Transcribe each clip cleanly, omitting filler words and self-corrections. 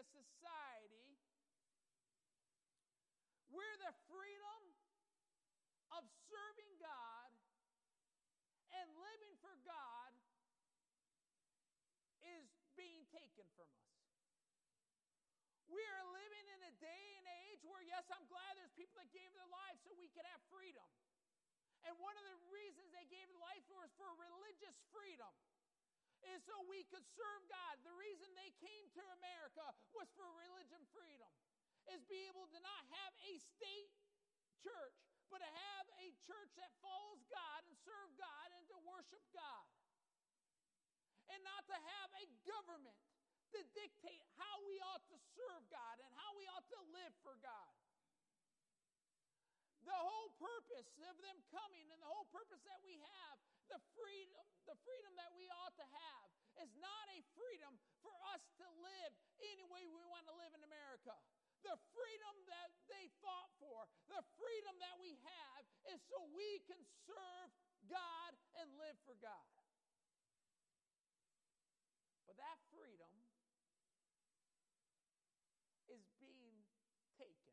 society where the freedom of serving God and living for God is being taken from us. We are living in a day and age where, yes, I'm glad there's people that gave their lives so we could have freedom. And one of the reasons they gave their life was for religious freedom, is so we could serve God. The reason they came to America was for religion freedom, is be able to not have a state church, but to have a church that follows God and serve God and to worship God. And not to have a government to dictate how we ought to serve God and how we ought to live for God. The whole purpose of them coming and the whole purpose that we have, the freedom that we ought to have, is not a freedom for us to live any way we want to live in America. The freedom that they fought for, the freedom that we have, is so we can serve God and live for God. But that freedom is being taken.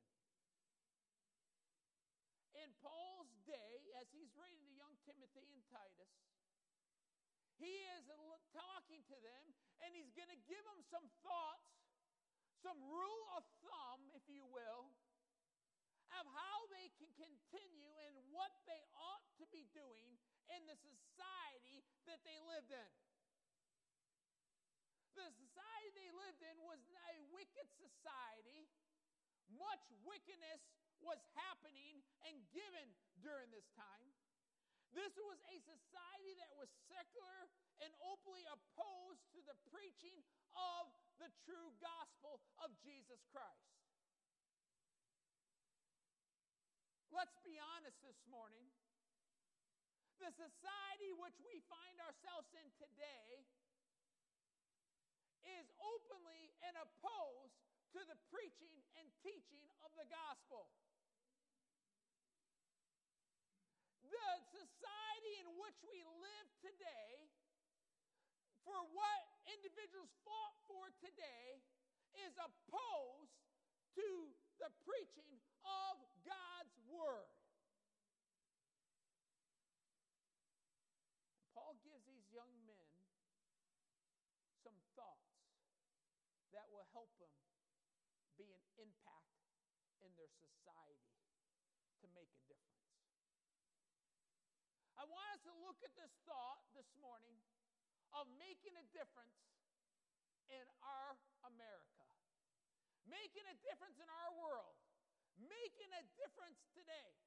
In Paul's day, as he's writing to young Timothy and Titus, he is talking to them, and he's going to give them some thoughts, some rule of thumb, if you will, of how they can continue and what they ought to be doing in the society that they lived in. The society they lived in was a wicked society. Much wickedness was happening and given during this time. This was a society that was secular and openly opposed to the preaching of the true gospel of Jesus Christ. Let's be honest this morning. The society which we find ourselves in today is openly and opposed to the preaching and teaching of the gospel. The society in which we live today, for what individuals fought for today, is opposed to the preaching of God's word. Paul gives these young men some thoughts that will help them be an impact in their society to make a difference. I want us to look at this thought this morning of making a difference in our America, making a difference in our world, making a difference today.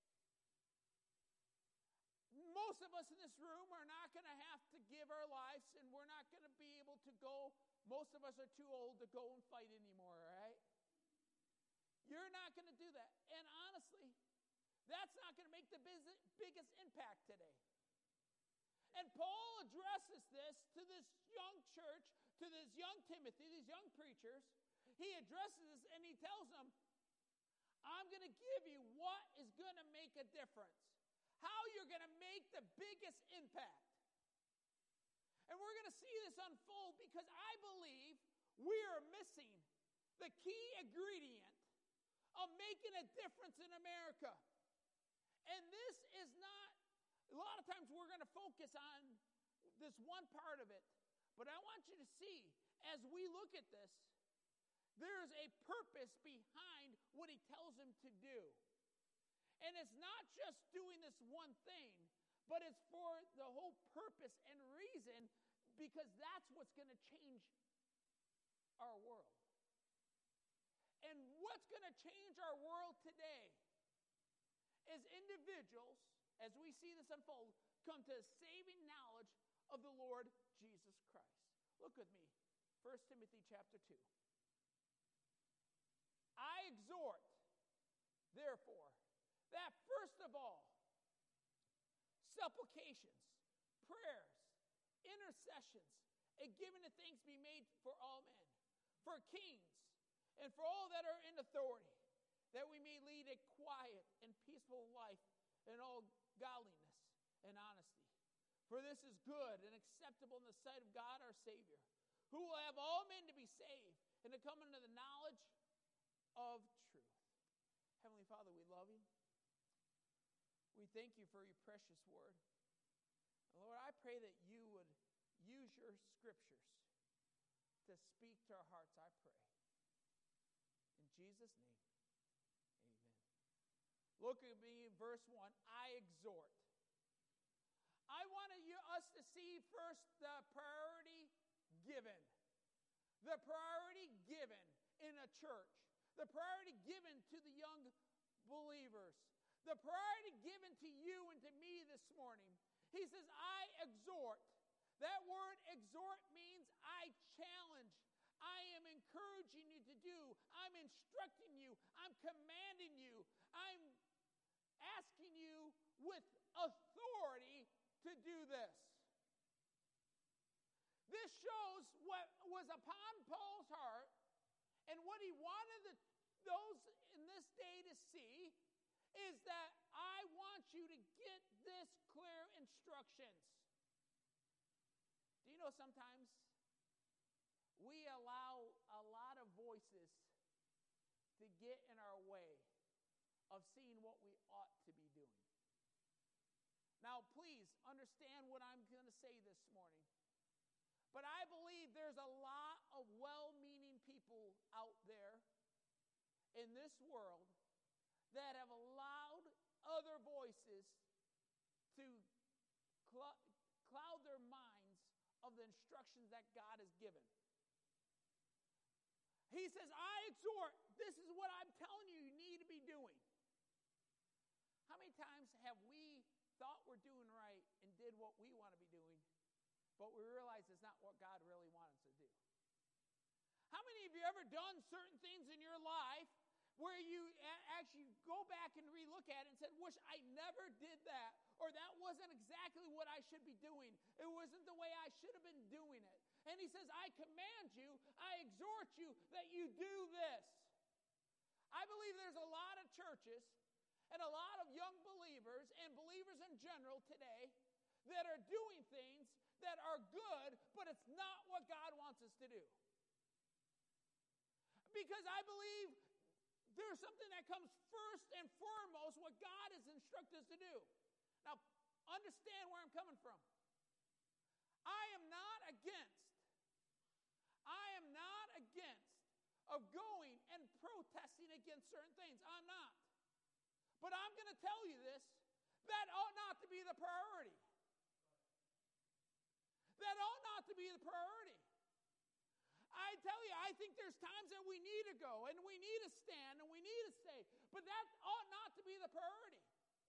Most of us in this room are not going to have to give our lives, and we're not going to be able to go. Most of us are too old to go and fight anymore, all right? You're not going to do that. And honestly, that's not going to make the biggest impact today. And Paul addresses this to this young church, to this young Timothy, these young preachers. He addresses this and he tells them, I'm going to give you what is going to make a difference. How you're going to make the biggest impact. And we're going to see this unfold because I believe we are missing the key ingredient of making a difference in America. And this is not, a lot of times we're going to focus on this one part of it. But I want you to see, as we look at this, there is a purpose behind what he tells them to do. And it's not just doing this one thing, but it's for the whole purpose and reason, because that's what's going to change our world. And what's going to change our world today is individuals, as we see this unfold, come to a saving knowledge of the Lord Jesus Christ. Look with me, 1 Timothy chapter 2. I exhort, therefore, that first of all, supplications, prayers, intercessions, and giving of thanks be made for all men, for kings, and for all that are in authority, that we may lead a quiet and peaceful life in all godliness and honesty. For this is good and acceptable in the sight of God our Savior, who will have all men to be saved and to come into the knowledge of truth. Heavenly Father, we love you. We thank you for your precious word. And Lord, I pray that you would use your scriptures to speak to our hearts, I pray. In Jesus' name, amen. Look at me in verse 1. I exhort. I want us to see first the priority given. The priority given in a church. The priority given to the young believers. The priority given to you and to me this morning. He says, I exhort. That word exhort means I challenge. I am encouraging you to do. I'm instructing you. I'm commanding you. I'm asking you with authority to do this. This shows what was upon Paul's heart and what he wanted those in this day to see is that I want you to get this clear instructions. Do you know sometimes we allow a lot of voices to get in our way of seeing what we ought to be doing? Now, please understand what I'm going to say this morning. But I believe there's a lot of well-meaning people out there in this world that have allowed other voices to cloud their minds of the instructions that God has given. He says, I exhort, this is what I'm telling you need to be doing. How many times have we thought we're doing right and did what we want to be doing, but we realize it's not what God really wanted us to do? How many of you ever done certain things in your life where you actually go back and relook at it and said, wish I never did that, or that wasn't exactly what I should be doing. It wasn't the way I should have been doing it. And he says, I command you, I exhort you that you do this. I believe there's a lot of churches and a lot of young believers and believers in general today that are doing things that are good, but it's not what God wants us to do. Because I believe there's something that comes first and foremost what God has instructed us to do. Now, understand where I'm coming from. I am not against of going and protesting against certain things. I'm not. But I'm going to tell you this, that ought not to be the priority. That ought not to be the priority. I tell you, I think there's times that we need to go and we need to stand and we need to stay, but that ought not to be the priority.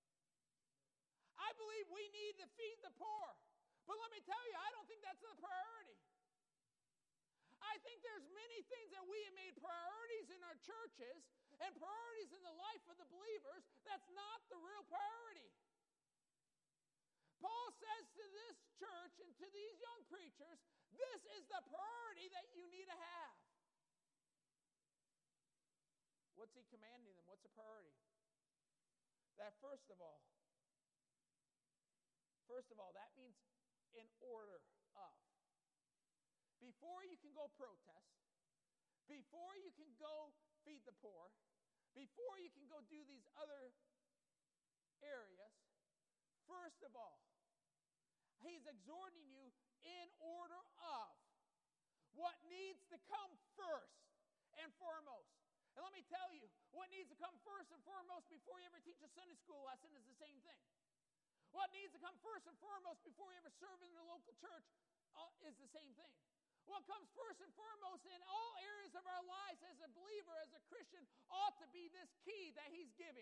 I believe we need to feed the poor, but let me tell you, I don't think that's the priority. I think there's many things that we have made priorities in our churches and priorities in the life of the believers. That's not the real priority. Paul says to this church and to these young preachers, this is the priority that you need to have. What's he commanding them? What's the priority? That first of all, that means in order of. Before you can go protest, before you can go feed the poor, before you can go do these other areas, first of all, he's exhorting you in order of what needs to come first and foremost. And let me tell you, what needs to come first and foremost before you ever teach a Sunday school lesson is the same thing. What needs to come first and foremost before you ever serve in the local church is the same thing. What comes first and foremost in all areas of our lives as a believer, as a Christian, ought to be this key that he's giving.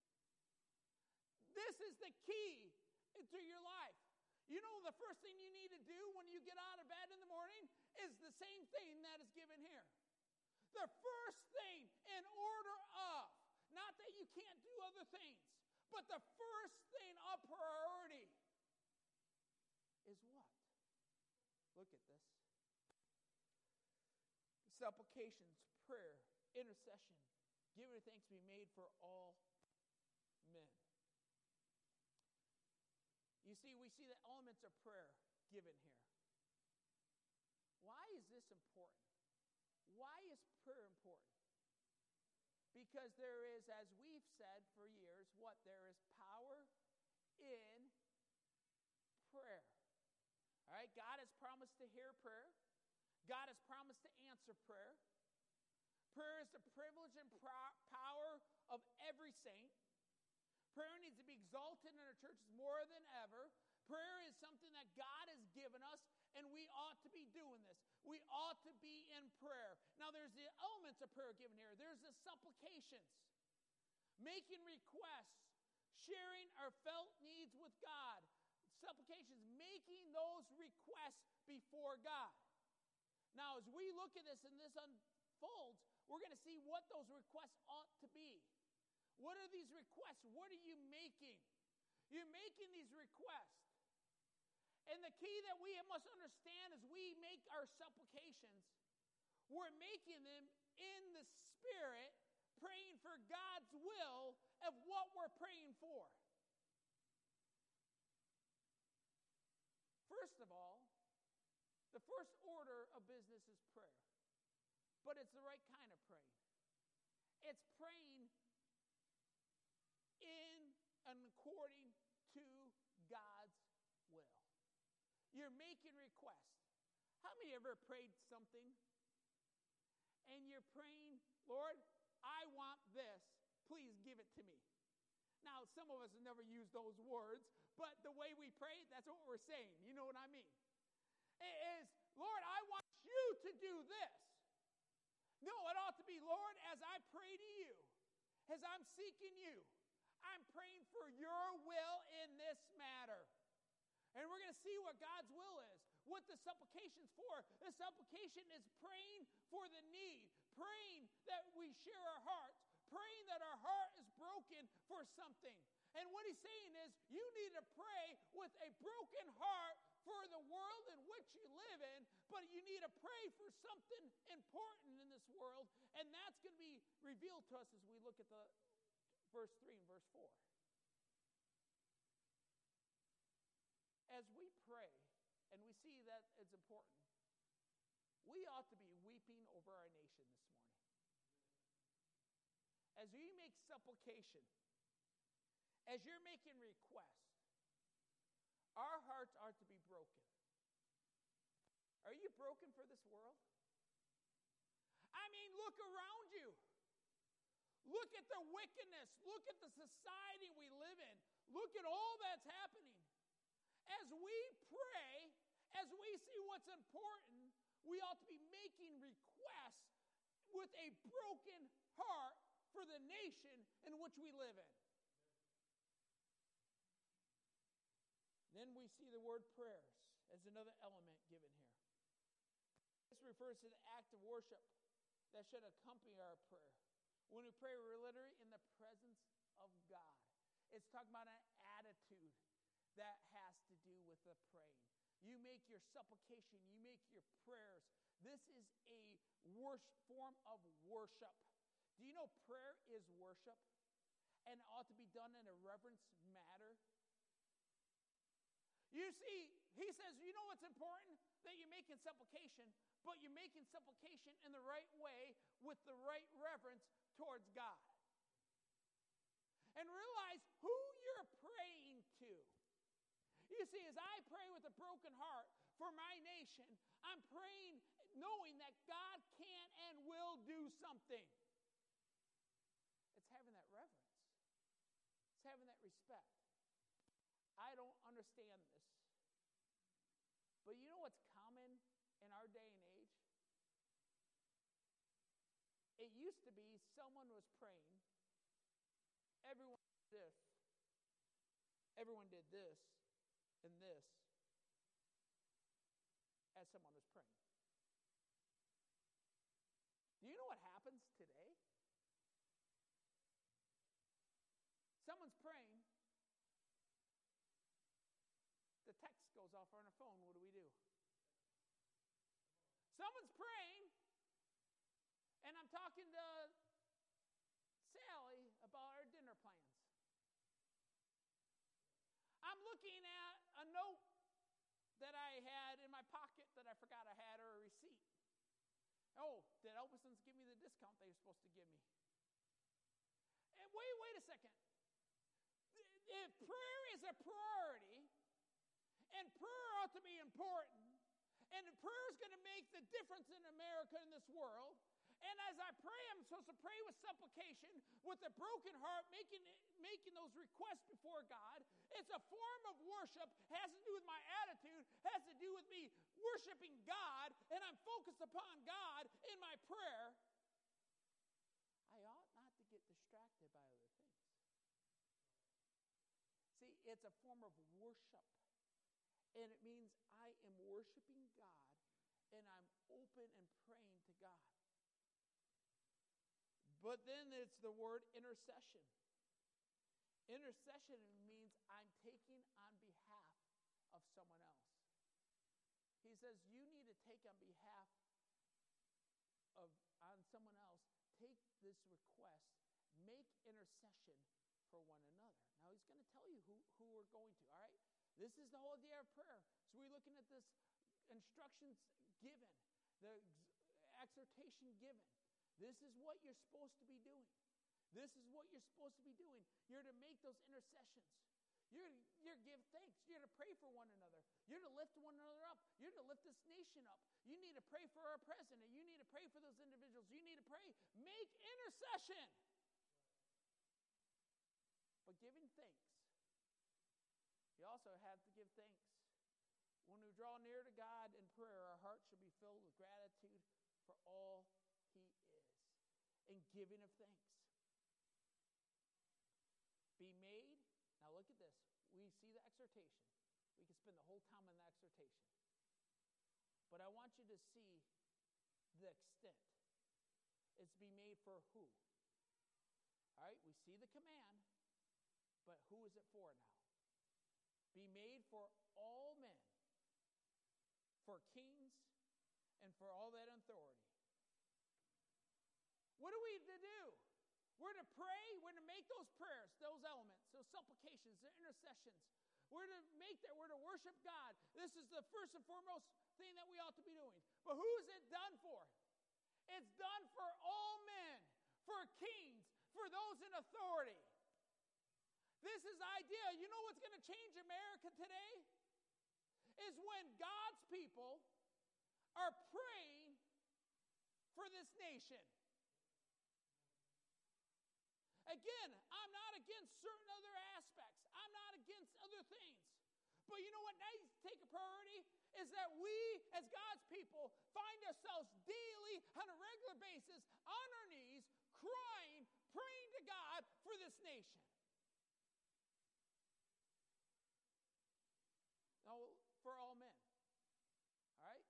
This is the key to your life. You know, the first thing you need to do when you get out of bed in the morning is the same thing that is given here. The first thing in order of, not that you can't do other things, but the first thing of priority is what? Look at this. Supplications, prayer, intercession, giving thanks be made for all men. You see, we see the elements of prayer given here. Why is this important? Why is prayer important? Because there is, as we've said for years, there is power in prayer. All right, God has promised to hear prayer. God has promised to answer prayer. Prayer is the privilege and power of every saint. Prayer needs to be exalted in our churches more than ever. Prayer is something that God has given us, and we ought to be doing this. We ought to be in prayer. Now, there's the elements of prayer given here. There's the supplications, making requests, sharing our felt needs with God. Supplications, making those requests before God. Now, as we look at this and this unfolds, we're going to see what those requests ought to be. What are these requests? What are you making? You're making these requests. And the key that we must understand as we make our supplications, we're making them in the Spirit, praying for God's will of what we're praying for. First of all, the first order of business is prayer. But it's the right kind of praying. It's praying in and according to God's will. You're making requests. How many ever prayed something and you're praying, Lord, I want this. Please give it to me. Now, some of us have never used those words, but the way we pray, that's what we're saying. You know what I mean? It is, Lord, I want you to do this. No, it ought to be, Lord, as I pray to you, as I'm seeking you, I'm praying for your will in this matter. And we're going to see what God's will is, what the supplication's for. The supplication is praying for the need, praying that we share our hearts, praying that our heart is broken for something. And what he's saying is, you need to pray with a broken heart for the world in which you live in, but you need to pray for something important in this world, and that's going to be revealed to us as we look at the verse 3 and verse 4. As we pray, and we see that it's important, we ought to be weeping over our nation this morning. As we make supplication, as you're making requests, our hearts are to be broken. Are you broken for this world? I mean, look around you. Look at the wickedness. Look at the society we live in. Look at all that's happening. As we pray, as we see what's important, we ought to be making requests with a broken heart for the nation in which we live in. Then we see the word prayers as another element given here. This refers to the act of worship that should accompany our prayer. When we pray, we're literally in the presence of God. It's talking about an attitude that has to do with the praying. You make your supplication, you make your prayers. This is a form of worship. Do you know prayer is worship? And it ought to be done in a reverence matter. You see, he says, you know what's important? That you're making supplication, but you're making supplication in the right way with the right reverence towards God. And realize who you're praying to. You see, as I pray with a broken heart for my nation, I'm praying knowing that God can and will do something. It's having that reverence. It's having that respect. I don't understand this. But you know what's common in our day and age? It used to be someone was praying. Everyone did this. Everyone did this and this as someone was praying. Do you know what happens today? Someone's praying. The text goes off on our phone. What do we do? Someone's praying, and I'm talking to Sally about our dinner plans. I'm looking at a note that I had in my pocket that I forgot I had, or a receipt. sudden give me the discount they were supposed to give me. And wait a second. If prayer is a priority, and prayer ought to be important, and prayer is going to make the difference in America and this world, and as I pray, I'm supposed to pray with supplication, with a broken heart, making those requests before God. It's a form of worship, has to do with my attitude, has to do with me worshiping God, and I'm focused upon God in my prayer. I ought not to get distracted by other things. See, it's a form of worship, and it means I am worshiping God, and I'm open and praying to God. But then it's the word intercession. Intercession means I'm taking on behalf of someone else. He says, you need to take on behalf on someone else, take this request, make intercession for one another. Now he's going to tell you who we're going to, all right? This is the whole idea of prayer. So we're looking at this instructions given, the exhortation given. This is what you're supposed to be doing. This is what you're supposed to be doing. You're to make those intercessions. You're to give thanks. You're to pray for one another. You're to lift one another up. You're to lift this nation up. You need to pray for our president. You need to pray for those individuals. You need to pray. Make intercession. But giving thanks. You also have to give thanks. When we draw near to God in prayer, our hearts should be filled with gratitude for all He is, and giving of thanks. Be made. Now look at this. We see the exhortation. We can spend the whole time on the exhortation. But I want you to see the extent. It's be made for who? All right, we see the command, but who is it for now? Be made for all men, for kings, and for all that authority. What are we to do? We're to pray. We're to make those prayers, those elements, those supplications, the intercessions. We're to make that. We're to worship God. This is the first and foremost thing that we ought to be doing. But who is it done for? It's done for all men, for kings, for those in authority. This is the idea. You know what's going to change America today? Is when God's people are praying for this nation. Again, I'm not against certain other aspects. I'm not against other things. But you know what needs to take a priority? Is that we, as God's people, find ourselves daily, on a regular basis, on our knees, crying, praying to God for this nation. Now, for all men. All right?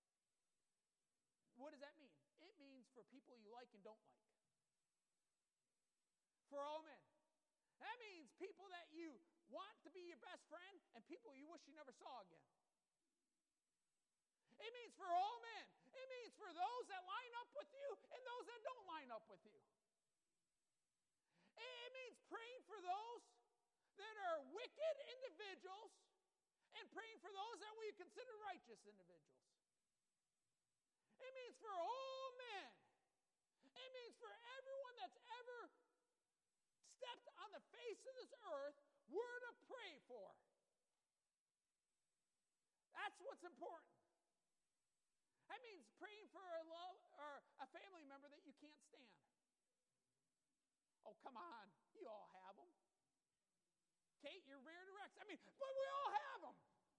What does that mean? It means for people you like and don't like. For all men. That means people that you want to be your best friend and people you wish you never saw again. It means for all men. It means for those that line up with you and those that don't line up with you. It means praying for those that are wicked individuals and praying for those that we consider righteous individuals. It means for all men. It means for everyone that's ever stepped on the face of this earth, we're to pray for. That's what's important. That means praying for a family member that you can't stand. Oh, come on. You all have them. Kate, you're married to Rex. I mean, but we all have them.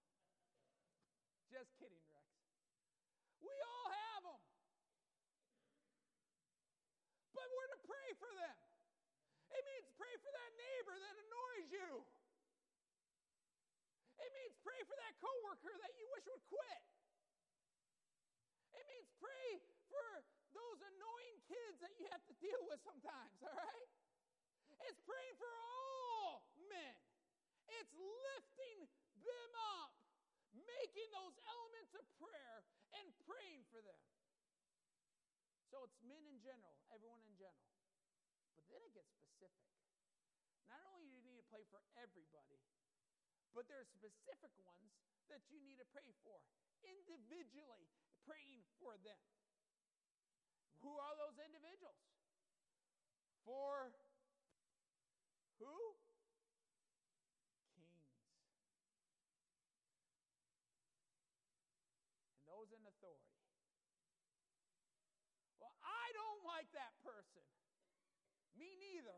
Just kidding, Rex. We all have them. But we're to pray for them. It means pray for that neighbor that annoys you. It means pray for that coworker that you wish would quit. It means pray for those annoying kids that you have to deal with sometimes, all right? It's praying for all men. It's lifting them up, making those elements of prayer and praying for them. So it's men in general, everyone in general. But then it gets specific. Not only do you need to pray for everybody, but there are specific ones that you need to pray for, individually praying for them. Who are those individuals? For who? Kings. And those in authority. Well, I don't like that person. Me neither.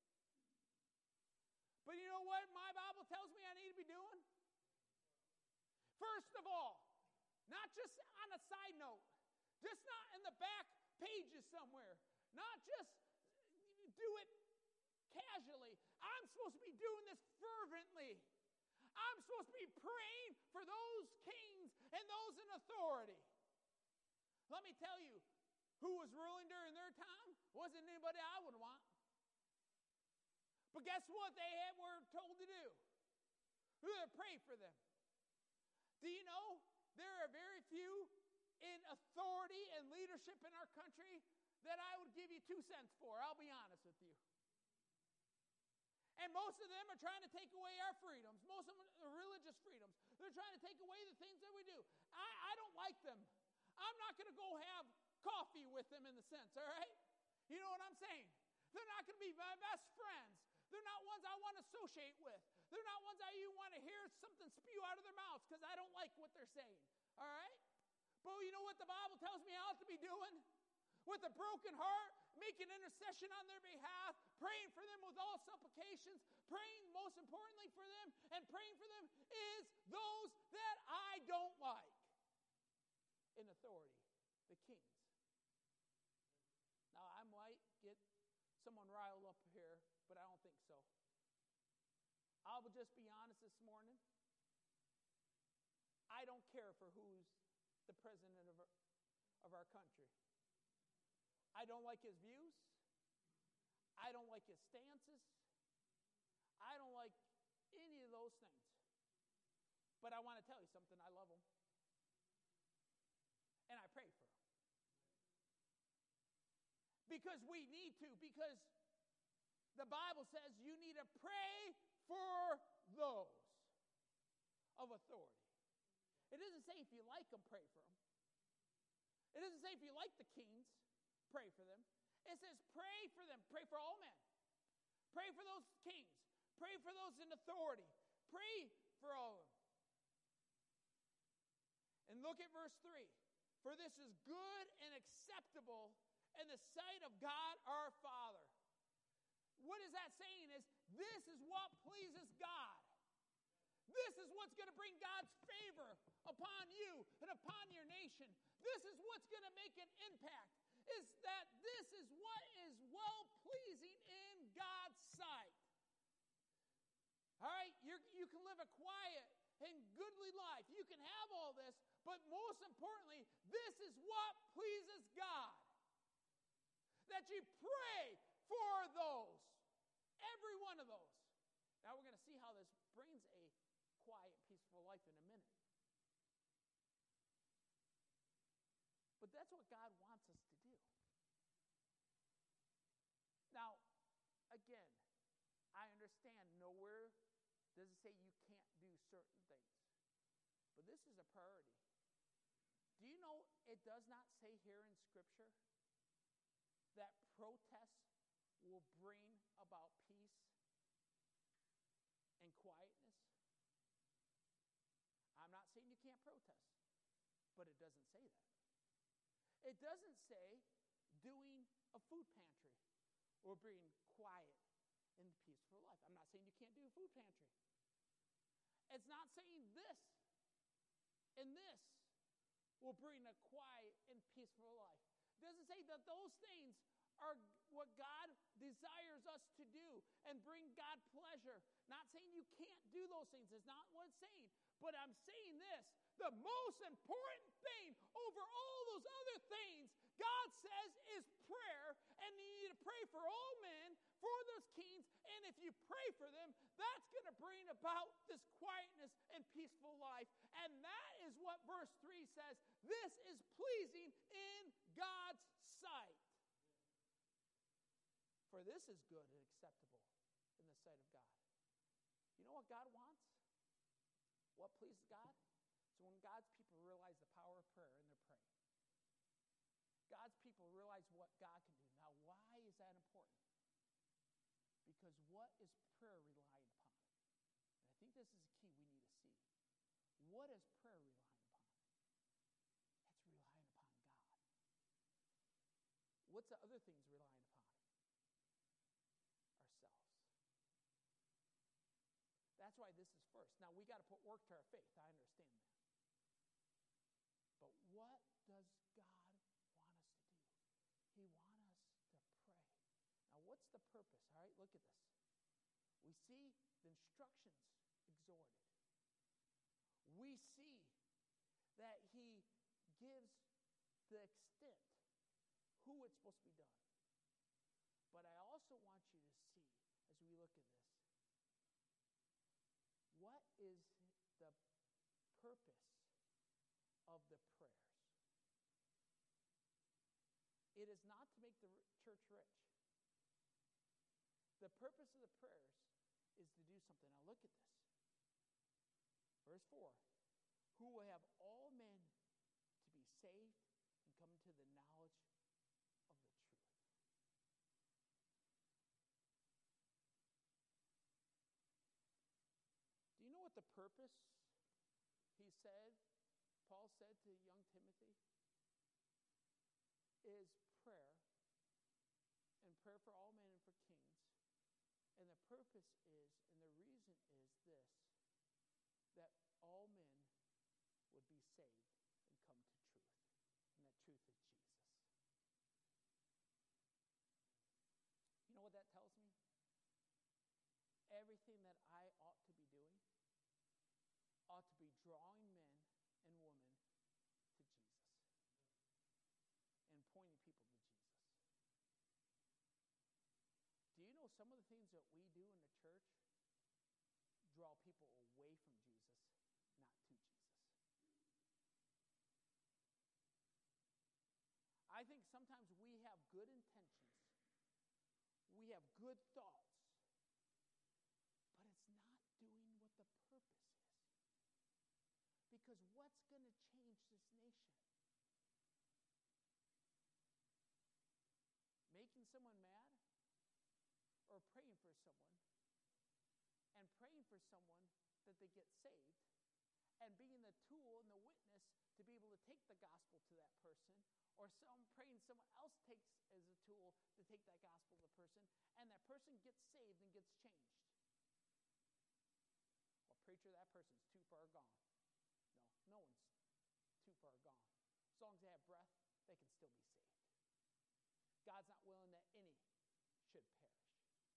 But you know what my Bible tells me I need to be doing? First of all, not just on a side note, just not in the back pages somewhere, not just do it casually. I'm supposed to be doing this fervently. I'm supposed to be praying for those kings and those in authority. Let me tell you, who was ruling during their time wasn't anybody I would want. But guess what they were told to do? Who to pray for them. Do you know there are very few in authority and leadership in our country that I would give you 2 cents for? I'll be honest with you. And most of them are trying to take away our freedoms. Most of them are religious freedoms. They're trying to take away the things that we do. I don't like them. I'm not going to go have coffee with them in the sense, all right? You know what I'm saying? They're not going to be my best friends. They're not ones I want to associate with. They're not ones I even want to hear something spew out of their mouths because I don't like what they're saying, all right? But you know what the Bible tells me I ought to be doing? With a broken heart, making intercession on their behalf, praying for them with all supplications, praying most importantly for them, and praying for them is those that I don't like in authority, the kings. Now, I might get someone riled up here, but I don't think so. I will just be honest this morning. I don't care for who's the president of our country. I don't like his views. I don't like his stances. I don't like any of those things. But I want to tell you something. I love him. And I pray for him. Because we need to. Because the Bible says you need to pray for those of authority. It doesn't say if you like them, pray for them. It doesn't say if you like the kings, pray for them. It says pray for them. Pray for all men. Pray for those kings. Pray for those in authority. Pray for all of them. And look at verse 3. For this is good and acceptable in the sight of God our Father. What is that saying is this is what pleases God. This is what's going to bring God's favor upon you and upon your nation. This is what's going to make an impact. Is that this is what is well-pleasing in God's sight. All right? You can live a quiet and goodly life. You can have all this, but most importantly, this is what pleases God. That you pray for those. Every one of those. Now we're going to see how this brings a quiet, peaceful life in a minute. But that's what God wants us to do. Now, again, I understand nowhere does it say you can't do certain things. But this is a priority. Do you know it does not say here in Scripture that protest will bring about peace and quietness? I'm not saying you can't protest, but it doesn't say that. It doesn't say doing a food pantry will bring quiet and peaceful life. I'm not saying you can't do a food pantry. It's not saying this and this will bring a quiet and peaceful life. It doesn't say that those things are what God desires us to do and bring God pleasure. Not saying you can't do those things. It's not what it's saying. But I'm saying this. The most important thing over all those other things, God says, is prayer. And you need to pray for all men, for those kings. And if you pray for them, that's going to bring about this quietness and peaceful life. And that is what verse 3 says. This is pleasing in God's sight. For this is good and acceptable in the sight of God. You know what God wants? What pleases God? So when God's people realize the power of prayer and they're praying. God's people realize realize what God can do. Now, why is that important? Because what is prayer relying upon? And I think this is a key we need to see. What is prayer relying upon? It's relying upon God. What's the other things relying upon? Ourselves. That's why this is first. Now, we got to put work to our faith. I understand that. But what does God want us to do? He wants us to pray. Now, what's the purpose? All right, look at this. We see the instructions exhorted. We see that he gives the extent, who it's supposed to be done. But I also want you to see, as we look at this, what is the purpose of the prayers? It is not to make the church rich. The purpose of the prayers is to do something. Now look at this. Verse 4. Who will have all men to be saved and come to the knowledge of the truth. Do you know what the purpose, Paul said to young Timothy, is prayer, and prayer for all men and for kings. And the purpose is, and the reason is this, that all men would be saved and come to truth. And that truth is Jesus. You know what that tells me? Everything that I ought to be doing ought to be drawing men and women to Jesus and pointing people to Jesus. Do you know some of the things that we do in the church draw people away from Jesus, not to Jesus? I think sometimes we have good intentions. We have good thoughts. But it's not doing what the purpose is. Because what's going to change this nation? Making someone mad? Or praying for someone? And praying for someone that they get saved? And being the tool and the witness to be able to take the gospel to that person? Or praying someone else takes as a tool to take that gospel to the person, and that person gets saved and gets changed. Well, preacher, that person's too far gone. No one's too far gone. As long as they have breath, they can still be saved. God's not willing that any should perish.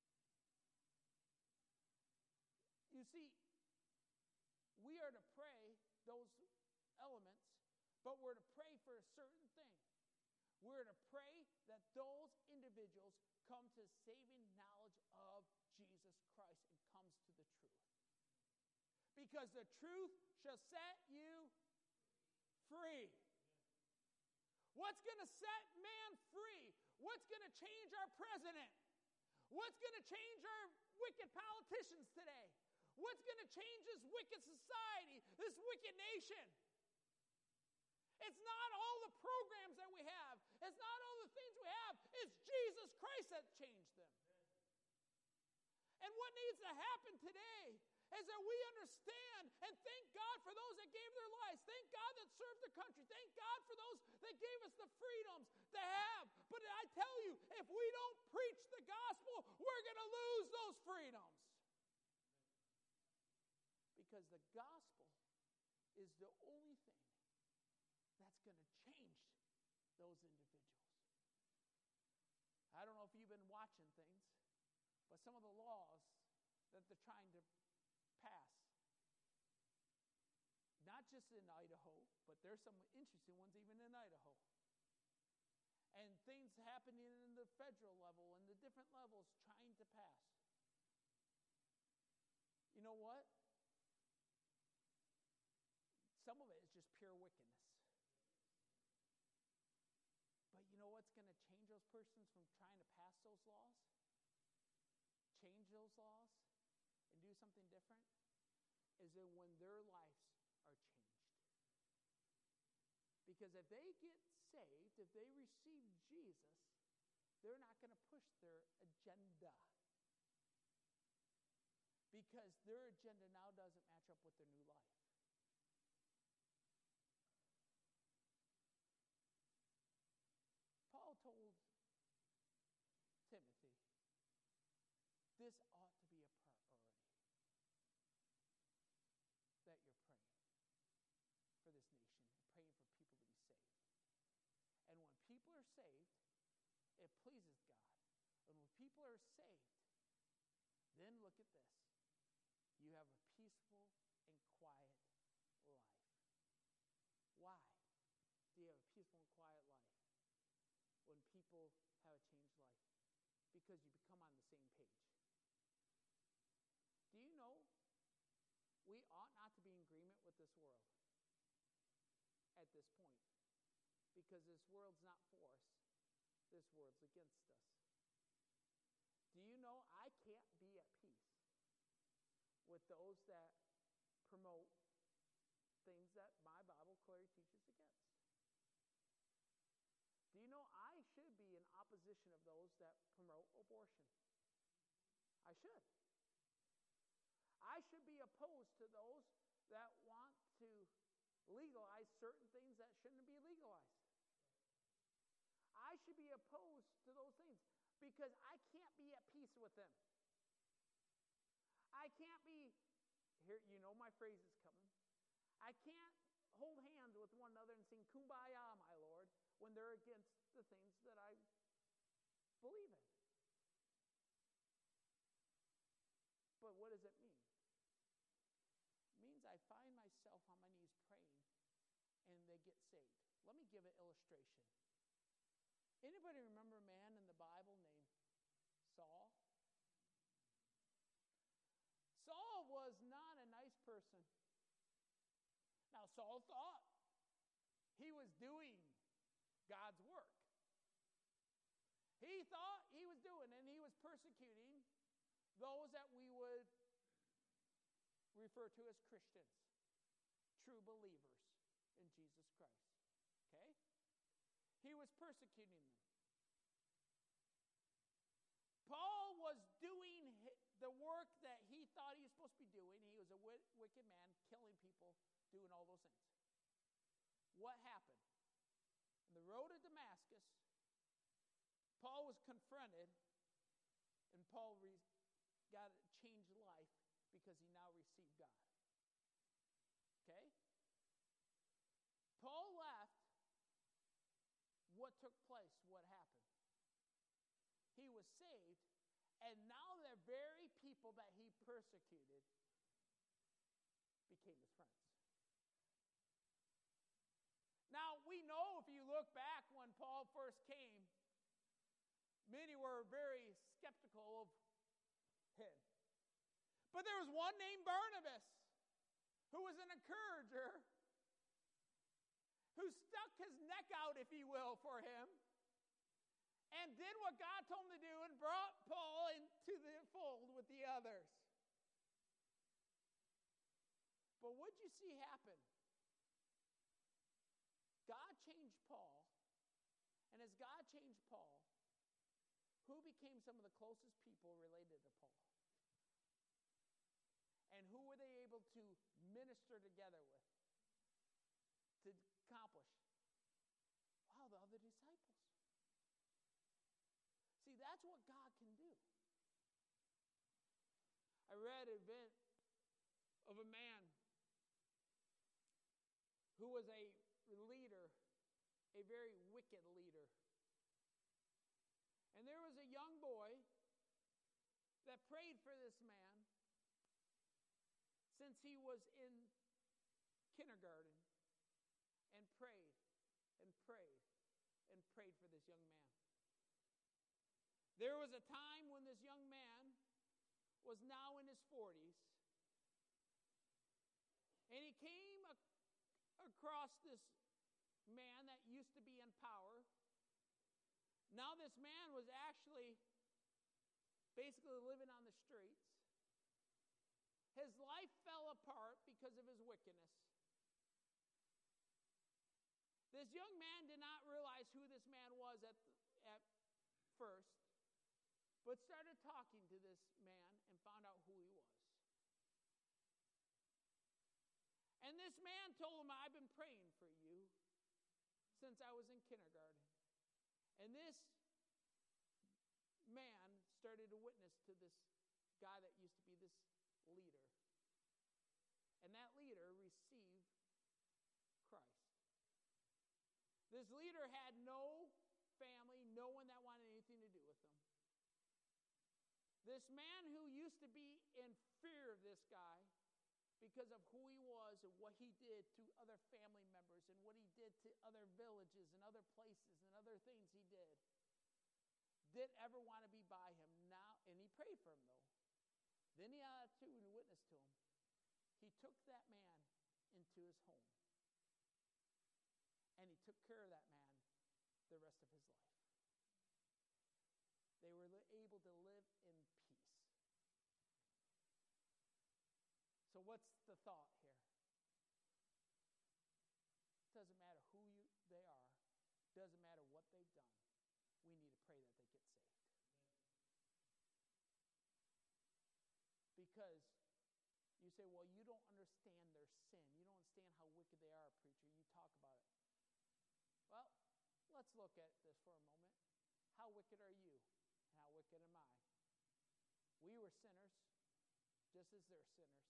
You see, we are to pray those elements, but we're to pray for a certain thing. We're to pray that those individuals come to saving knowledge of Jesus Christ and comes to the truth. Because the truth shall set you free. What's going to set man free? What's going to change our president? What's going to change our wicked politicians today? What's going to change this wicked society, this wicked nation? It's not all the programs that we have. It's not all the things we have. It's Jesus Christ that changed them. And what needs to happen today is that we understand and thank God for those that gave their lives. Thank God that served the country. Thank God for those that gave us the freedoms to have. But I tell you, if we don't preach the gospel, we're going to lose those freedoms. Because the gospel is the only thing that's going to change those individuals. I don't know if you've been watching things, but some of the laws that they're trying to pass, not just in Idaho, but there's some interesting ones even in Idaho. And things happening in the federal level and the different levels trying to pass. You know what? Some of it is just pure wickedness. But you know what's going to change those persons from trying to pass those laws? Change those laws and do something different? Is that when their lives are changed. Because if they get saved, if they receive Jesus, they're not going to push their agenda. Because their agenda now doesn't match up with their new life. Paul told Timothy, this ought to be a priority that you're praying for this nation, praying for people to be saved. And when people are saved, it pleases God. And when people are saved, then look at this. You have a peaceful and quiet life. Why do you have a peaceful and quiet life when people have a changed life? Because you become on the same page. Do you know we ought not to be in agreement with this world at this point? Because this world's not for us. This world's against us. Do you know I can't be at peace with those that promote things that my Bible clearly teaches against? Do you know I should be in opposition of those that promote abortion? I should. I should be opposed to those that want to legalize certain things that shouldn't be legalized. I should be opposed to those things because I can't be at peace with them. I can't be, here, you know my phrase is coming. I can't hold hands with one another and sing Kumbaya, my Lord, when they're against the things that I believe in. But what does it mean? It means I find myself on my knees praying and they get saved. Let me give an illustration. Anybody remember a man in the Bible named Saul? Saul was not a nice person. Now, Saul thought he was doing God's work. He thought he was doing, and he was persecuting those that we would refer to as Christians, true believers in Jesus Christ. Okay? He was persecuting them. Paul was doing the work that he thought he was supposed to be doing. He was a wicked man, killing people, doing all those things. What happened? On the road to Damascus, Paul was confronted, and Paul got a changed life because he now received God. Okay? Paul left. What took place? What happened? He was saved, and now the very people that he persecuted became his friends. Now, we know if you look back when Paul first came, many were very skeptical of him. But there was one named Barnabas who was an encourager, who stuck his neck out, if you will, for him, and did what God told him to do and brought Paul into the fold with the others. But what did you see happen? God changed Paul, and as God changed Paul, who became some of the closest people related to Paul? And who were they able to minister together with to accomplish? Wow, the other disciples. See, that's what God can do. I read an event of a man who was a leader, a very wicked leader. And there was a young boy that prayed for this man since he was in kindergarten, and prayed and prayed and prayed for this young man. There was a time when this young man was now in his 40s, and he came across this man that used to be in power. Now this man was actually basically living on the streets. His life fell apart because of his wickedness. This young man did not realize who this man was at first, but started talking to this man and found out who he was. And this man told him, I've been praying for you since I was in kindergarten. And this man started to witness to this guy that used to be this leader. And that leader received Christ. This leader had no family, no one that wanted anything to do with him. This man who used to be in fear of this guy because of who he was and what he did to other family members and what he did to other villages and other places and other things he didn't ever want to be by him now. And he prayed for him, though. Then he had to witness to him. He took that man into his home. And he took care of that man the rest of his life. They were able to live in peace. So what's the thought here? It doesn't matter who they are. It doesn't matter what they've done. We need to pray that they get saved. Because you say, well, you don't understand their sin. You don't understand how wicked they are, preacher. You talk about it. Well, let's look at this for a moment. How wicked are you? And how wicked am I? We were sinners, just as they're sinners.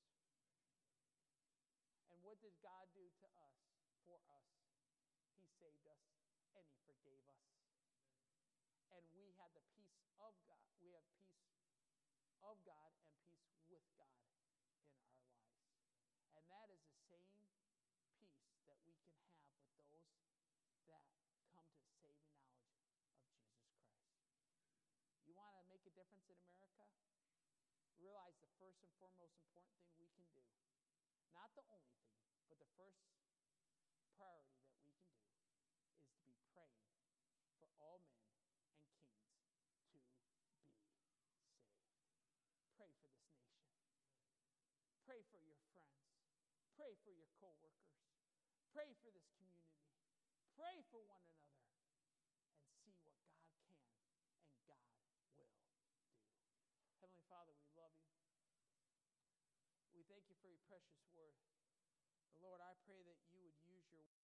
And what did God do to us, for us? He saved us, and He forgave us. And we had the peace of God. We have peace of God and peace with God in our lives. And that is the same peace that we can have with those that come to the saving knowledge of Jesus Christ. You want to make a difference in America? Realize the first and foremost important thing we can do, not the only thing, but the first priority that we can do is to be praying for all men and kings to be saved. Pray for this nation. Pray for your friends. Pray for your coworkers. Pray for this community. Pray for one another and see what God can and God will do. Heavenly Father, we love you. We thank you for your precious word. Lord, I pray that you would use your